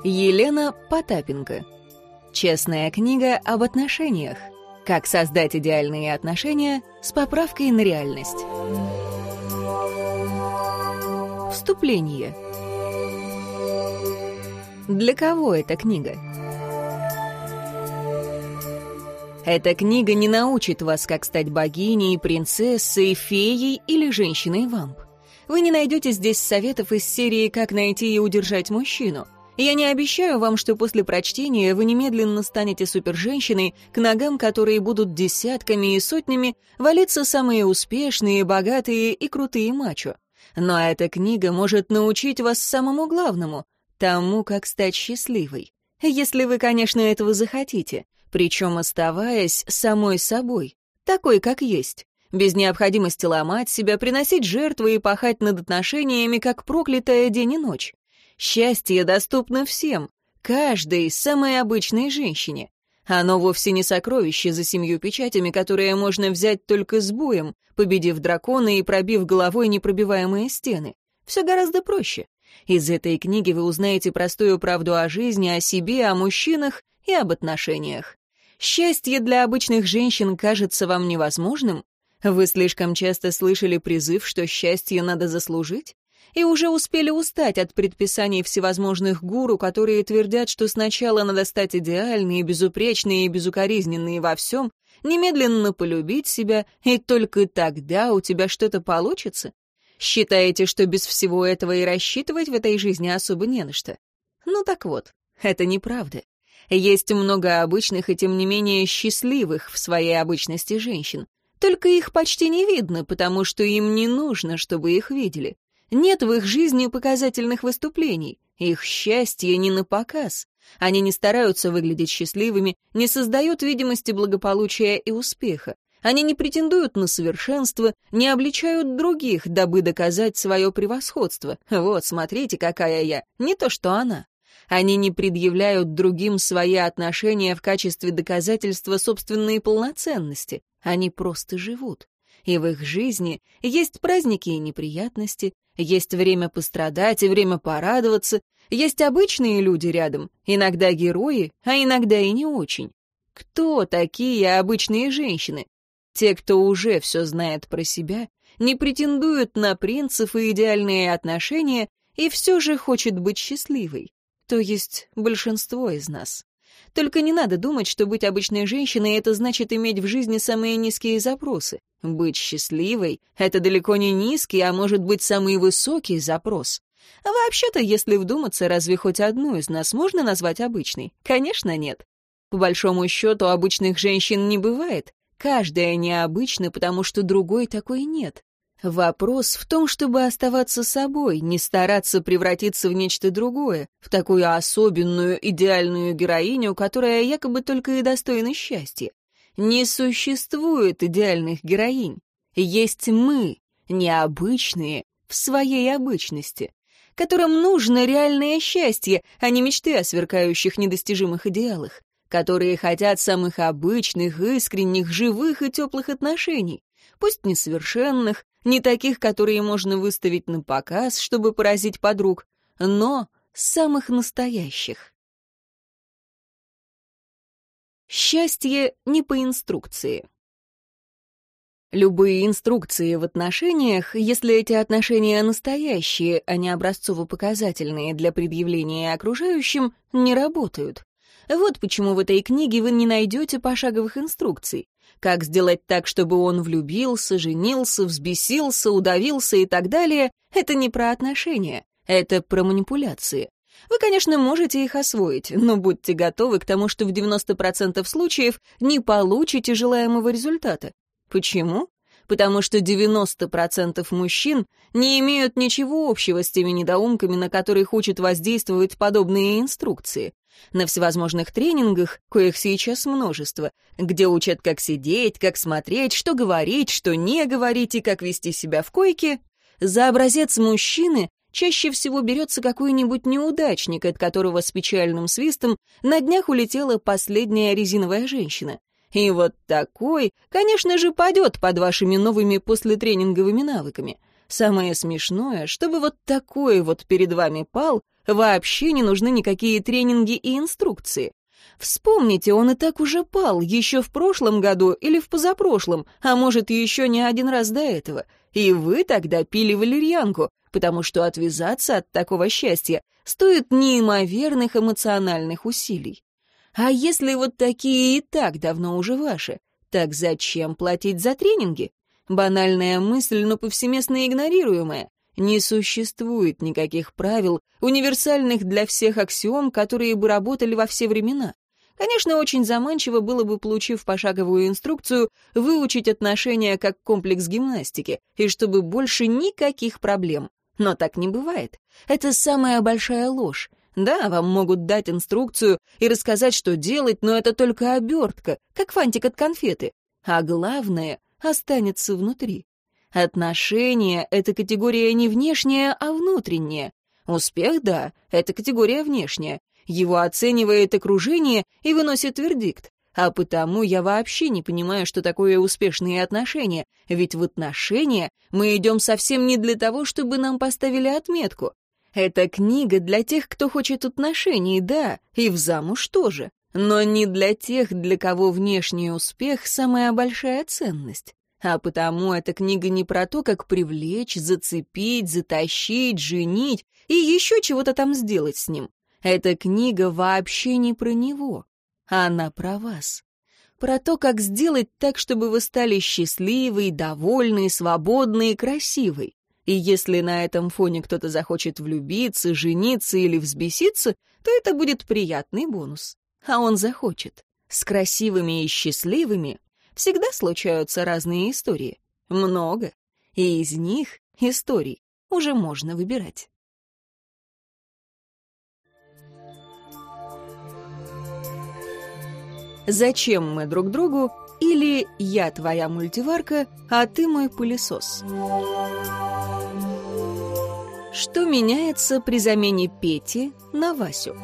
Елена Потапенко. Честная книга об отношениях. Как создать идеальные отношения с поправкой на реальность. Вступление. Для кого эта книга? Эта книга не научит вас, как стать богиней, принцессой, феей или женщиной-вамп. Вы не найдете здесь советов из серии «Как найти и удержать мужчину». Я не обещаю вам, что после прочтения вы немедленно станете суперженщиной, к ногам которой будут десятками и сотнями валиться самые успешные, богатые и крутые мачо. Но эта книга может научить вас самому главному — тому, как стать счастливой. Если вы, конечно, этого захотите, причем оставаясь самой собой, такой, как есть, без необходимости ломать себя, приносить жертвы и пахать над отношениями, как проклятая день и ночь. Счастье доступно всем, каждой самой обычной женщине. Оно вовсе не сокровище за 7 печатями, которые можно взять только с боем, победив дракона и пробив головой непробиваемые стены. Все гораздо проще. Из этой книги вы узнаете простую правду о жизни, о себе, о мужчинах и об отношениях. Счастье для обычных женщин кажется вам невозможным? Вы слишком часто слышали призыв, что счастье надо заслужить? И уже успели устать от предписаний всевозможных гуру, которые твердят, что сначала надо стать идеальной, безупречной и безукоризненной во всем, немедленно полюбить себя, и только тогда у тебя что-то получится? Считаете, что без всего этого и рассчитывать в этой жизни особо не на что? Ну так вот, это неправда. Есть много обычных и тем не менее счастливых в своей обычности женщин. Только их почти не видно, потому что им не нужно, чтобы их видели. Нет в их жизни показательных выступлений. Их счастье не на показ. Они не стараются выглядеть счастливыми, не создают видимости благополучия и успеха. Они не претендуют на совершенство, не обличают других, дабы доказать свое превосходство. Вот, смотрите, какая я, не то что она. Они не предъявляют другим свои отношения в качестве доказательства собственной полноценности. Они просто живут. И в их жизни есть праздники и неприятности, есть время пострадать и время порадоваться, есть обычные люди рядом, иногда герои, а иногда и не очень. Кто такие обычные женщины? Те, кто уже все знает про себя, не претендуют на принцев и идеальные отношения и все же хочет быть счастливой. То есть большинство из нас. Только не надо думать, что быть обычной женщиной — это значит иметь в жизни самые низкие запросы. Быть счастливой — это далеко не низкий, а может быть самый высокий запрос. А вообще-то, если вдуматься, разве хоть одну из нас можно назвать обычной? Конечно, нет. По большому счету, обычных женщин не бывает. Каждая необычна, потому что другой такой нет. Вопрос в том, чтобы оставаться собой, не стараться превратиться в нечто другое, в такую особенную, идеальную героиню, которая якобы только и достойна счастья. Не существует идеальных героинь. Есть мы, необычные, в своей обычности, которым нужно реальное счастье, а не мечты о сверкающих недостижимых идеалах, которые хотят самых обычных, искренних, живых и теплых отношений, пусть несовершенных, не таких, которые можно выставить на показ, чтобы поразить подруг, но самых настоящих. Счастье не по инструкции. Любые инструкции в отношениях, если эти отношения настоящие, а не образцово-показательные для предъявления окружающим, не работают. Вот почему в этой книге вы не найдете пошаговых инструкций. Как сделать так, чтобы он влюбился, женился, взбесился, удавился и так далее, это не про отношения, это про манипуляции. Вы, конечно, можете их освоить, но будьте готовы к тому, что в 90% случаев не получите желаемого результата. Почему? Потому что 90% мужчин не имеют ничего общего с теми недоумками, на которых учат воздействовать подобные инструкции. На всевозможных тренингах, коих сейчас множество, где учат, как сидеть, как смотреть, что говорить, что не говорить и как вести себя в койке, за образец мужчины чаще всего берется какой-нибудь неудачник, от которого с печальным свистом на днях улетела последняя резиновая женщина. И вот такой, конечно же, падет под вашими новыми послетренинговыми навыками. Самое смешное, чтобы вот такой вот перед вами пал, Вообще не нужны никакие тренинги и инструкции. Вспомните, он и так уже пал, еще в прошлом году или в позапрошлом, а может, еще не один раз до этого. И вы тогда пили валерьянку, потому что отвязаться от такого счастья стоит неимоверных эмоциональных усилий. А если вот такие и так давно уже ваши, так зачем платить за тренинги? Банальная мысль, но повсеместно игнорируемая. Не существует никаких правил, универсальных для всех аксиом, которые бы работали во все времена. Конечно, очень заманчиво было бы, получив пошаговую инструкцию, выучить отношения как комплекс гимнастики, и чтобы больше никаких проблем. Но так не бывает. Это самая большая ложь. Да, вам могут дать инструкцию и рассказать, что делать, но это только обертка, как фантик от конфеты. А главное останется внутри. Отношения — это категория не внешняя, а внутренняя. Успех, да, это категория внешняя. Его оценивает окружение и выносит вердикт. А потому я вообще не понимаю, что такое успешные отношения, ведь в отношения мы идем совсем не для того, чтобы нам поставили отметку. Эта книга для тех, кто хочет отношений, да, и в замуж тоже, но не для тех, для кого внешний успех — самая большая ценность. А потому эта книга не про то, как привлечь, зацепить, затащить, женить и еще чего-то там сделать с ним. Эта книга вообще не про него. Она про вас. Про то, как сделать так, чтобы вы стали счастливой, довольной, свободной и красивой. И если на этом фоне кто-то захочет влюбиться, жениться или взбеситься, то это будет приятный бонус. А он захочет. С красивыми и счастливыми всегда случаются разные истории. Много. И из них, историй, уже можно выбирать. «Зачем мы друг другу?» или «Я твоя мультиварка, а ты мой пылесос». Что меняется при замене Пети на Васю?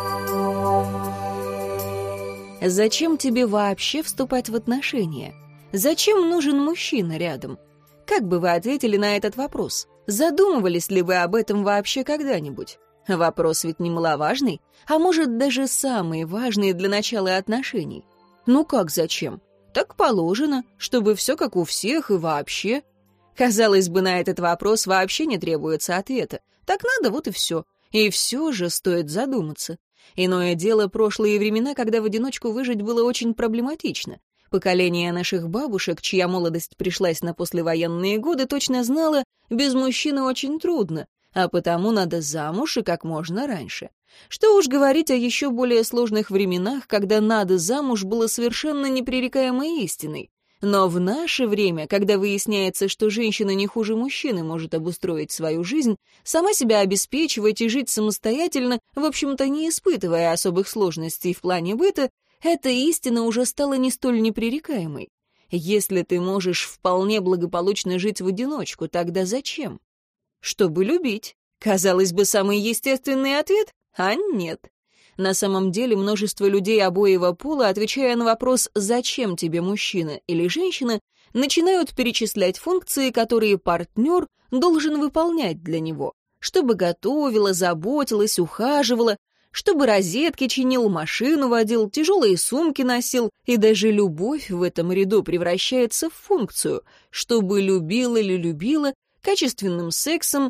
Зачем тебе вообще вступать в отношения? Зачем нужен мужчина рядом? Как бы вы ответили на этот вопрос? Задумывались ли вы об этом вообще когда-нибудь? Вопрос ведь немаловажный, а может даже самый важный для начала отношений. Ну как зачем? Так положено, чтобы все как у всех и вообще. Казалось бы, на этот вопрос вообще не требуется ответа. Так надо, вот и все. И все же стоит задуматься. Иное дело прошлые времена, когда в одиночку выжить было очень проблематично. Поколение наших бабушек, чья молодость пришлась на послевоенные годы, точно знало, без мужчины очень трудно, а потому надо замуж и как можно раньше. Что уж говорить о еще более сложных временах, когда надо замуж было совершенно непререкаемой истиной. Но в наше время, когда выясняется, что женщина не хуже мужчины может обустроить свою жизнь, сама себя обеспечивать и жить самостоятельно, в общем-то не испытывая особых сложностей в плане быта, эта истина уже стала не столь непререкаемой. Если ты можешь вполне благополучно жить в одиночку, тогда зачем? Чтобы любить. Казалось бы, самый естественный ответ, а нет. На самом деле множество людей обоего пола, отвечая на вопрос «зачем тебе мужчина или женщина?», начинают перечислять функции, которые партнер должен выполнять для него, чтобы готовила, заботилась, ухаживала, чтобы розетки чинил, машину водил, тяжелые сумки носил, и даже любовь в этом ряду превращается в функцию, чтобы любил или любила, качественным сексом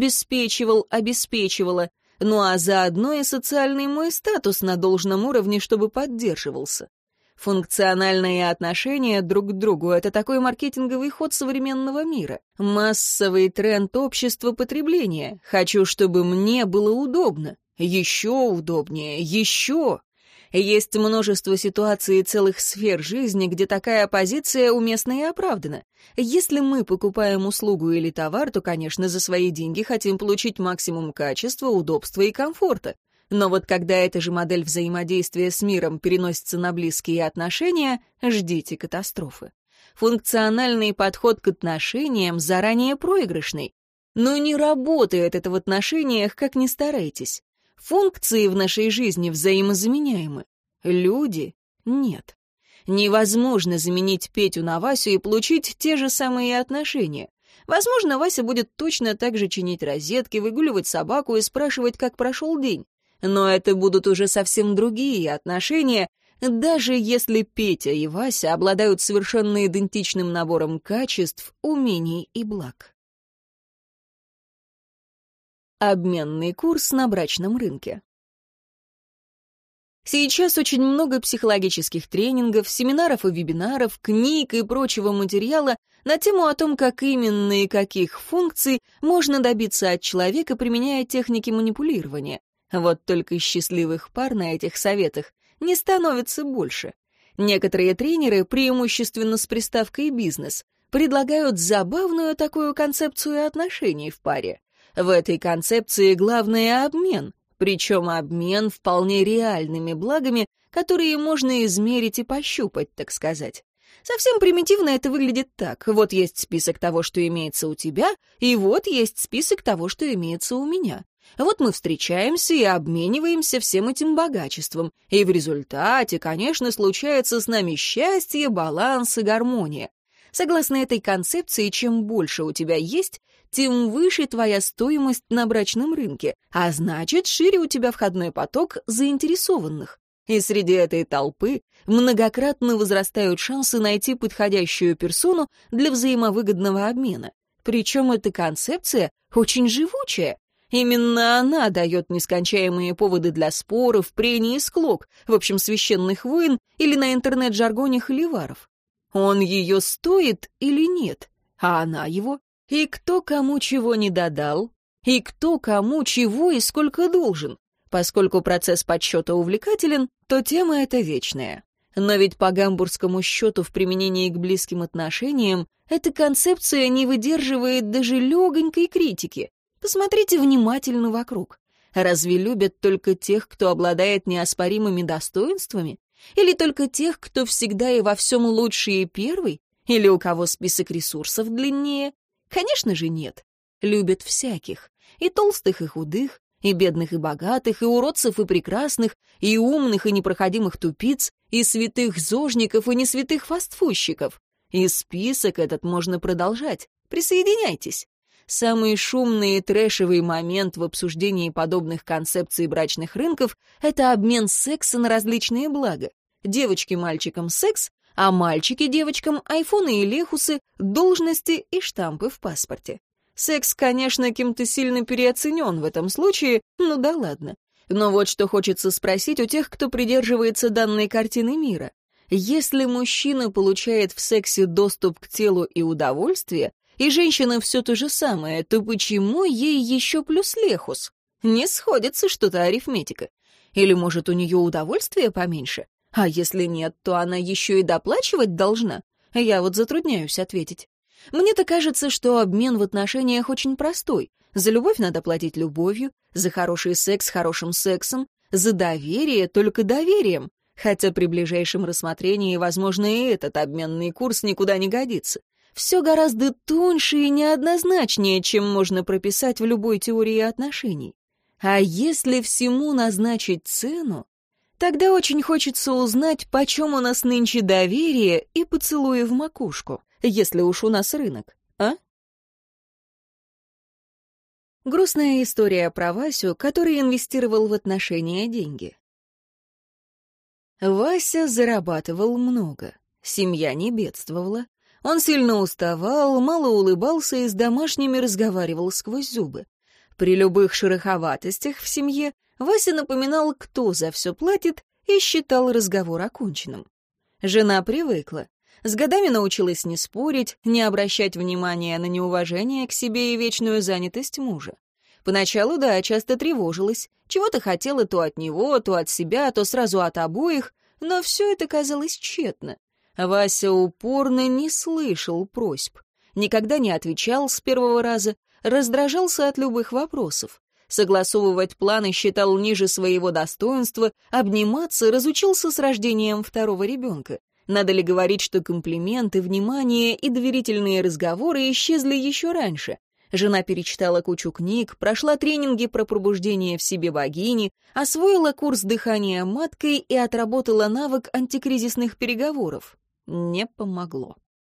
обеспечивала, ну а заодно и социальный мой статус на должном уровне, чтобы поддерживался. Функциональные отношения друг к другу — это такой маркетинговый ход современного мира. Массовый тренд общества потребления. Хочу, чтобы мне было удобно. Еще удобнее, еще. Есть множество ситуаций и целых сфер жизни, где такая позиция уместна и оправдана. Если мы покупаем услугу или товар, то, конечно, за свои деньги хотим получить максимум качества, удобства и комфорта. Но вот когда эта же модель взаимодействия с миром переносится на близкие отношения, ждите катастрофы. Функциональный подход к отношениям заранее проигрышный. Но не работает это в отношениях, как ни старайтесь. Функции в нашей жизни взаимозаменяемы. Люди — нет. Невозможно заменить Петю на Васю и получить те же самые отношения. Возможно, Вася будет точно так же чинить розетки, выгуливать собаку и спрашивать, как прошел день. Но это будут уже совсем другие отношения, даже если Петя и Вася обладают совершенно идентичным набором качеств, умений и благ. Обменный курс на брачном рынке. Сейчас очень много психологических тренингов, семинаров и вебинаров, книг и прочего материала на тему о том, как именно и каких функций можно добиться от человека, применяя техники манипулирования. Вот только счастливых пар на этих советах не становится больше. Некоторые тренеры, преимущественно с приставкой «бизнес», предлагают забавную такую концепцию отношений в паре. В этой концепции главное — обмен, причем обмен вполне реальными благами, которые можно измерить и пощупать, так сказать. Совсем примитивно это выглядит так. Вот есть список того, что имеется у тебя, и вот есть список того, что имеется у меня. Вот мы встречаемся и обмениваемся всем этим богачеством, и в результате, конечно, случается с нами счастье, баланс и гармония. Согласно этой концепции, чем больше у тебя есть, тем выше твоя стоимость на брачном рынке, а значит, шире у тебя входной поток заинтересованных. И среди этой толпы многократно возрастают шансы найти подходящую персону для взаимовыгодного обмена. Причем эта концепция очень живучая. Именно она дает нескончаемые поводы для споров, прений и склок, в общем, священных войн или на интернет-жаргоне холиваров. Он ее стоит или нет, а она его. И кто кому чего не додал, и кто кому чего и сколько должен. Поскольку процесс подсчета увлекателен, то тема эта вечная. Но ведь по гамбургскому счету в применении к близким отношениям эта концепция не выдерживает даже легонькой критики. Посмотрите внимательно вокруг. Разве любят только тех, кто обладает неоспоримыми достоинствами? Или только тех, кто всегда и во всем лучше и первый? Или у кого список ресурсов длиннее? Конечно же нет. Любят всяких. И толстых, и худых, и бедных, и богатых, и уродцев, и прекрасных, и умных, и непроходимых тупиц, и святых зожников, и несвятых фастфущиков. И список этот можно продолжать. Присоединяйтесь. Самый шумный и трэшевый момент в обсуждении подобных концепций брачных рынков — это обмен секса на различные блага. Девочки мальчикам секс, а мальчики девочкам айфоны и лехусы, должности и штампы в паспорте. Секс, конечно, кем-то сильно переоценен в этом случае, ну да ладно. Но вот что хочется спросить у тех, кто придерживается данной картины мира. Если мужчина получает в сексе доступ к телу и удовольствие, и женщина все то же самое, то почему ей еще плюс лехус? Не сходится что-то арифметика. Или, может, у нее удовольствие поменьше? А если нет, то она еще и доплачивать должна? Я вот затрудняюсь ответить. Мне-то кажется, что обмен в отношениях очень простой. За любовь надо платить любовью, за хороший секс — хорошим сексом, за доверие — только доверием. Хотя при ближайшем рассмотрении, возможно, и этот обменный курс никуда не годится. Все гораздо тоньше и неоднозначнее, чем можно прописать в любой теории отношений. А если всему назначить цену, тогда очень хочется узнать, почем у нас нынче доверие и поцелуи в макушку, если уж у нас рынок, а? Грустная история про Васю, который инвестировал в отношения деньги. Вася зарабатывал много, семья не бедствовала. Он сильно уставал, мало улыбался и с домашними разговаривал сквозь зубы. При любых шероховатостях в семье Вася напоминал, кто за все платит, и считал разговор оконченным. Жена привыкла. С годами научилась не спорить, не обращать внимания на неуважение к себе и вечную занятость мужа. Поначалу, да, часто тревожилась. Чего-то хотела то от него, то от себя, то сразу от обоих, но все это казалось тщетно. Вася упорно не слышал просьб, никогда не отвечал с первого раза, раздражался от любых вопросов. Согласовывать планы считал ниже своего достоинства, обниматься разучился с рождением второго ребенка. Надо ли говорить, что комплименты, внимание и доверительные разговоры исчезли еще раньше? Жена перечитала кучу книг, прошла тренинги про пробуждение в себе богини, освоила курс дыхания маткой и отработала навык антикризисных переговоров. Не помогло.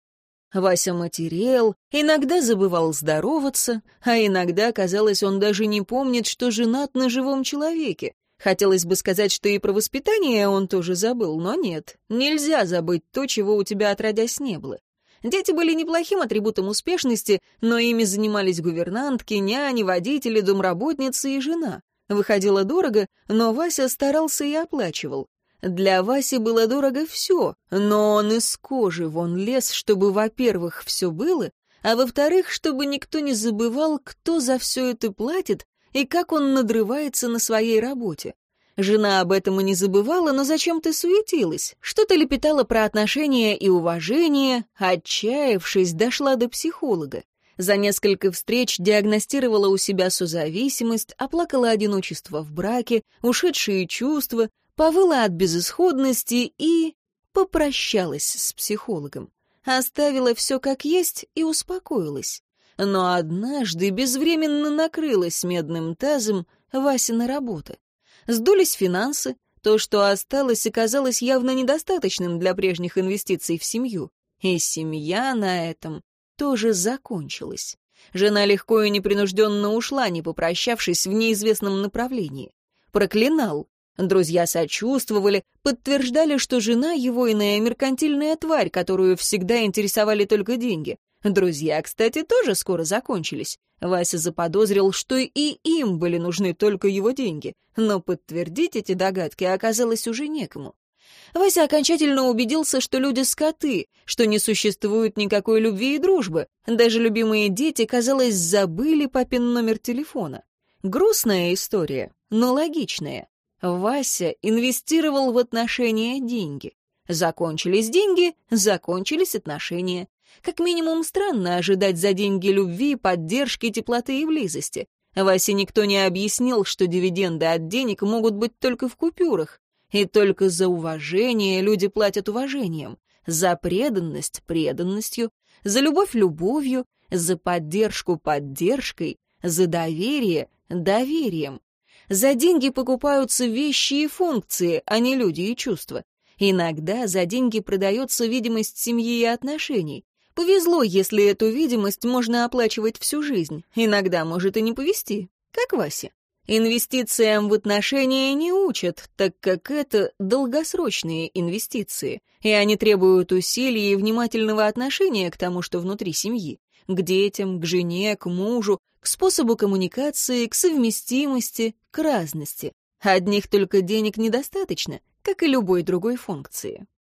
Вася матерел, иногда забывал здороваться, а иногда, казалось, он даже не помнит, что женат на живом человеке. Хотелось бы сказать, что и про воспитание он тоже забыл, но нет, нельзя забыть то, чего у тебя отродясь не было. Дети были неплохим атрибутом успешности, но ими занимались гувернантки, няни, водители, домработницы и жена. Выходило дорого, но Вася старался и оплачивал. Для Васи было дорого все, но он из кожи вон лез, чтобы, во-первых, все было, а во-вторых, чтобы никто не забывал, кто за все это платит и как он надрывается на своей работе. Жена об этом и не забывала, но зачем-то суетилась, что-то лепетала про отношения и уважение, отчаявшись, дошла до психолога. За несколько встреч диагностировала у себя созависимость, оплакала одиночество в браке, ушедшие чувства, повыла от безысходности и попрощалась с психологом. Оставила все как есть и успокоилась. Но однажды безвременно накрылась медным тазом Васина работа. Сдулись финансы, то, что осталось, оказалось явно недостаточным для прежних инвестиций в семью. И семья на этом тоже закончилась. Жена легко и непринужденно ушла, не попрощавшись, в неизвестном направлении. Проклинал. Друзья сочувствовали, подтверждали, что жена его иная меркантильная тварь, которую всегда интересовали только деньги. Друзья, кстати, тоже скоро закончились. Вася заподозрил, что и им были нужны только его деньги, но подтвердить эти догадки оказалось уже некому. Вася окончательно убедился, что люди скоты, что не существует никакой любви и дружбы. Даже любимые дети, казалось, забыли папин номер телефона. Грустная история, но логичная. Вася инвестировал в отношения деньги. Закончились деньги, закончились отношения. Как минимум странно ожидать за деньги любви, поддержки, теплоты и близости. Васе никто не объяснил, что дивиденды от денег могут быть только в купюрах. И только за уважение люди платят уважением, за преданность — преданностью, за любовь — любовью, за поддержку — поддержкой, за доверие — доверием. За деньги покупаются вещи и функции, а не люди и чувства. Иногда за деньги продается видимость семьи и отношений. Повезло, если эту видимость можно оплачивать всю жизнь. Иногда может и не повезти, как Васе. Инвестициям в отношения не учат, так как это долгосрочные инвестиции, и они требуют усилий и внимательного отношения к тому, что внутри семьи, к детям, к жене, к мужу, к способу коммуникации, к совместимости, к разности. Одних только денег недостаточно, как и любой другой функции.